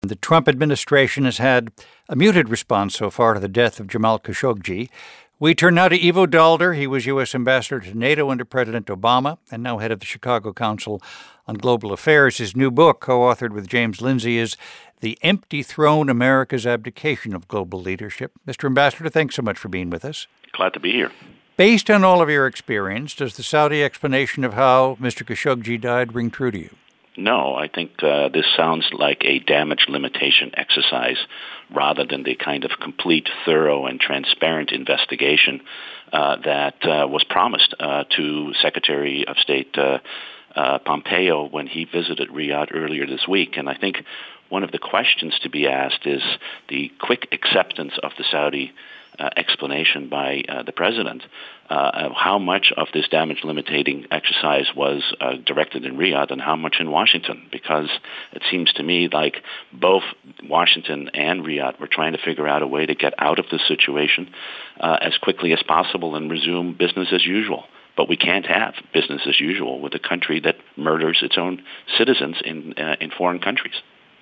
The Trump administration has had a muted response so far to the death of Jamal Khashoggi. We turn now to Ivo Daalder. He was U.S. ambassador to NATO under President Obama and now head of the Chicago Council on Global Affairs. His new book, co-authored with James Lindsay, is The Empty Throne, America's Abdication of Global Leadership. Mr. Ambassador, thanks so much for being with us. Glad to be here. Based on all of your experience, does the Saudi explanation of how Mr. Khashoggi died ring true to you? No, I think this sounds like a damage limitation exercise rather than the kind of complete, thorough, and transparent investigation that was promised to Secretary of State Pompeo when he visited Riyadh earlier this week. And I think one of the questions to be asked is the quick acceptance of the Saudi explanation by the president, how much of this damage limiting exercise was directed in Riyadh and how much in Washington, because it seems to me like both Washington and Riyadh were trying to figure out a way to get out of this situation as quickly as possible and resume business as usual. But we can't have business as usual with a country that murders its own citizens in foreign countries.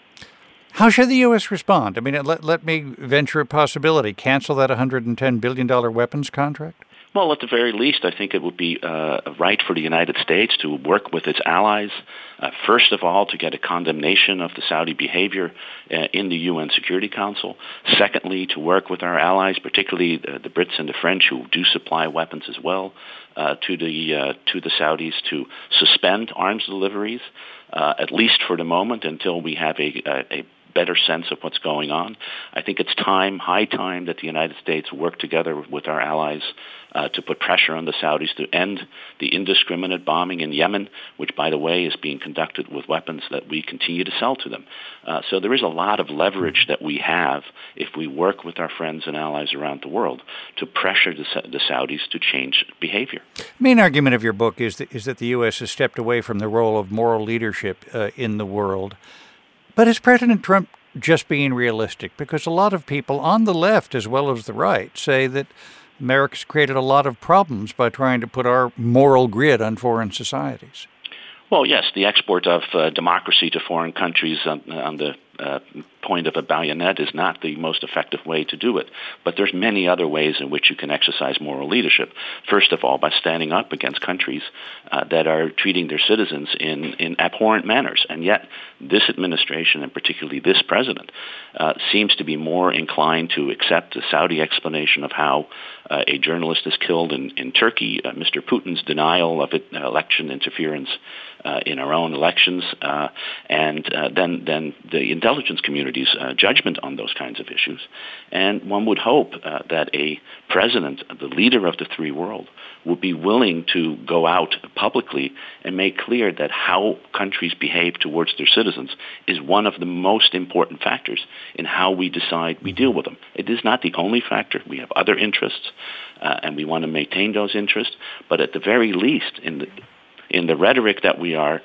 How should the U.S. respond? I mean, let me venture a possibility. Cancel that $110 billion weapons contract? Well, at the very least, I think it would be right for the United States to work with its allies, first of all, to get a condemnation of the Saudi behavior in the UN Security Council. Secondly, to work with our allies, particularly the Brits and the French, who do supply weapons as well, to the Saudis to suspend arms deliveries, at least for the moment, until we have a better sense of what's going on. I think it's high time that the United States work together with our allies to put pressure on the Saudis to end the indiscriminate bombing in Yemen, which, by the way, is being conducted with weapons that we continue to sell to them. So there is a lot of leverage that we have if we work with our friends and allies around the world to pressure the Saudis to change behavior. The main argument of your book is that the U.S. has stepped away from the role of moral leadership in the world. But is President Trump just being realistic? Because a lot of people on the left as well as the right say that America's created a lot of problems by trying to put our moral grid on foreign societies. Well, yes, the export of democracy to foreign countries on the point of a bayonet is not the most effective way to do it. But there's many other ways in which you can exercise moral leadership. First of all, by standing up against countries that are treating their citizens in abhorrent manners. And yet, this administration, and particularly this president, seems to be more inclined to accept the Saudi explanation of how a journalist is killed in Turkey, Mr. Putin's denial of election interference in our own elections, and then the intelligence community's judgment on those kinds of issues. And one would hope that a president, the leader of the free world, would be willing to go out publicly and make clear that how countries behave towards their citizens is one of the most important factors in how we decide we deal with them. It is not the only factor. We have other interests, and we want to maintain those interests. But at the very least, in the rhetoric that we are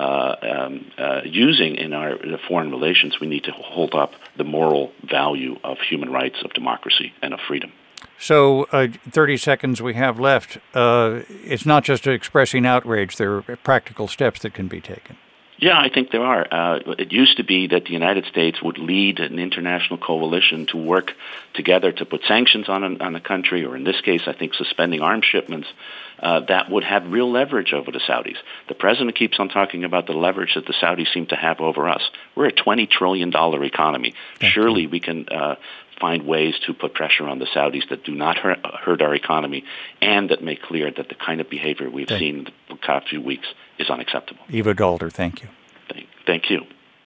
using in our foreign relations, we need to hold up the moral value of human rights, of democracy, and of freedom. So 30 seconds we have left. It's not just expressing outrage. There are practical steps that can be taken. Yeah, I think there are. It used to be that the United States would lead an international coalition to work together to put sanctions on a country, or in this case, I think suspending arms shipments, that would have real leverage over the Saudis. The president keeps on talking about the leverage that the Saudis seem to have over us. We're a $20 trillion economy. Surely we can find ways to put pressure on the Saudis that do not hurt our economy and that make clear that the kind of behavior we've seen in the past few weeks is unacceptable. Ivo Daalder, thank you. Thank you.